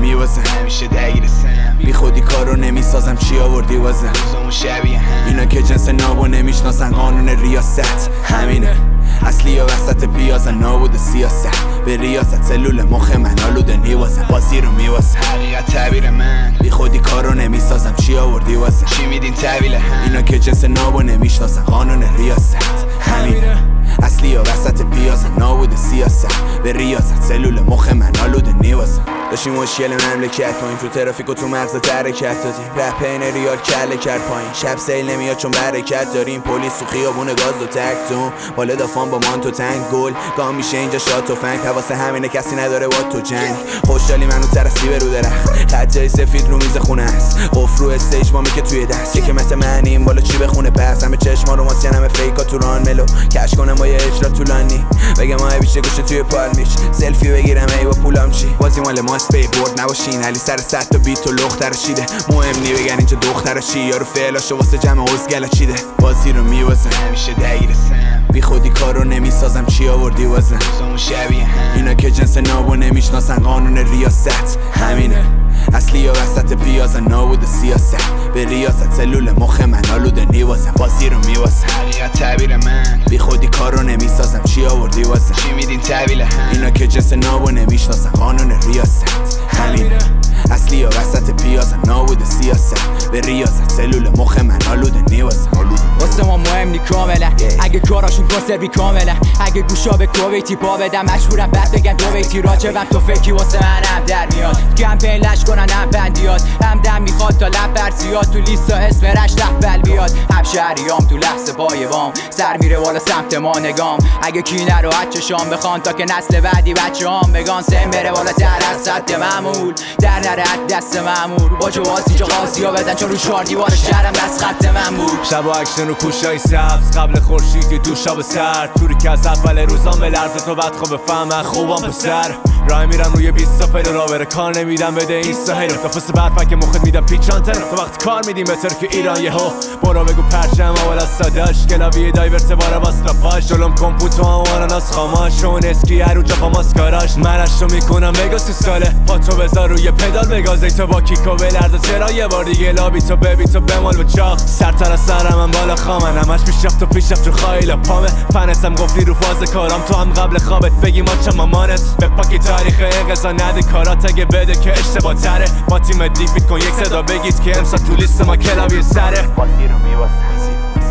میوازم همیشه درگیرسم بی خودی کارو نمیسازم چی آوردی واسم روزامون شبیه هم اینا که جنس نابو نمیشناسن قانون ریاست همینه اصلی یا وسط پیازن نابود سیاست به ریاست سلول مخ من آلوده نیوازم بازی رو میوازم حقیقت تعبیر من بی خودی کارو نمیسازم چی آوردی واسم چی میدین تحویل هم اینا که جنس نابو نمیشناسن قانون ریاست همینه اصلی یا وسط پیازن نابود سیاست به ریاست سلول مخ من آلوده نیوازم داشتیم مشکل مملکت پایین تو ترافیک و تو مغزت حرکت دادیم رپ این ریال کله کرد پایین شب سیل نمیاد چون برکت داریم پلیس تو خیابون گاز و تکتون بالا دافان با مان تو تنگ گل گام میشه اینجا شات و فنگ حواسه همینه کسی نداره با تو جنگ خوشحالی منو ترسی به رو درخت خطای سفید رو میز خونه است قفل رو استیج ما که توی دست که مثل من این بالا چی بخونه پس همه چشما رو ماسین همه فیکا تو ران ملو کش کنم با یه اجرا طولانی بگم ما بیشه گوشه توی پالمیش سلفی بگیرم ای با پولام چی بازی مال ماست بی برد نباشین علی سر 100 تا بیت تو لختر شیده مهم نی بگن اینجا دختر چی یارو فعلاشو واسه جمع عزگلا چیده بازی رو میوازم همیشه درگیرسم بی خودی کارو نمیسازم چی آوردی واسم روزامون شبیه هم اینا که جنس نابو نمیشناسن قانون ریاست همینه اصلی یا وسط پیازن نابود سیاست به ریاست سلول مخ من آلوده نیوازم بازی رو میوازم حقیقت تعبیر من بی خودی کارو نمیسازم چی آوردی واسم چی میدین تحویل هم اینا که جنس نابو نمیشناسن قانون ریاست همینه اصلی یا وسط پیازن نابود سیاست به ریاست سلول مخ من آلوده نیوازم واسه ما مهم نی کاملا اگه کاراشون کنسروی کاملا اگه گوشا به کویتی پا بدم مشهورم بعد بگن دو بیتی راجبم تو فکری واسه منم در میاد کمپین لش کنن هم بندیات هم دم میخواد تا لب بر زیاد تو لیستا اسم رش لفل بیاد هم شهریام تو لحظه پای وام سر میره بالا سمت ما نگام اگه کینه رو حد چشام بخوان تا که نسل بعدی بچه هم بگان سن بره بالا تر از سد معمول در نره دست مامور با جواز اینجا قاضی ها بدن چون رو 4 دیوار شهرم دست خط من بود شب و اکشن و کوشای سبز قبل خورشید دو شب سرد توری که از اول روزام به لرز تو بعد خوب بفهمن خوبم پسر راه میرم روی 20 تا فیل را بره کار نمیدم بده این سهیل تفس برفک موخت میدم پیچانتر تو وقت کار میدیم به ترک ایران یهو برو بگو پرچم اول از صداش کلاوی دایورت باره باست پاش جلوم کمپوت و آناناس خاماش اون اسکی هر اونجا با ماسکاراش منش رو میکنم بگو 30 ساله پاتو بذار روی پدال بگازی تو با کیکو بلرزه چرا یه بار دیگه لابی تو ببی تو بمال به چاق سرتر از سرم من بالا خامن همش پیشرفت و پیشرفت رو خایل پامه فنتم گفتی رو فاز کارم تو هم قبل خوابت بگی ما چه مامانت به پاکی تاریخ اقضا نده کارات اگه بده که اشتباه تره با تیم دیپیت کن یک صدا بگید که امسا تو لیست ما کلاوی سره بازی رو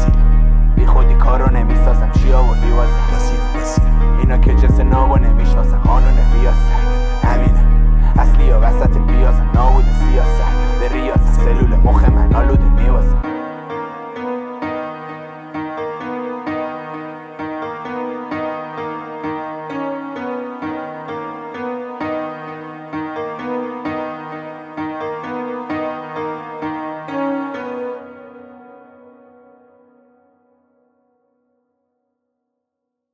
میوازم بی خودی کارو نمیسازم چی آوردی واسم اینا که جنس نابو نمیشناسن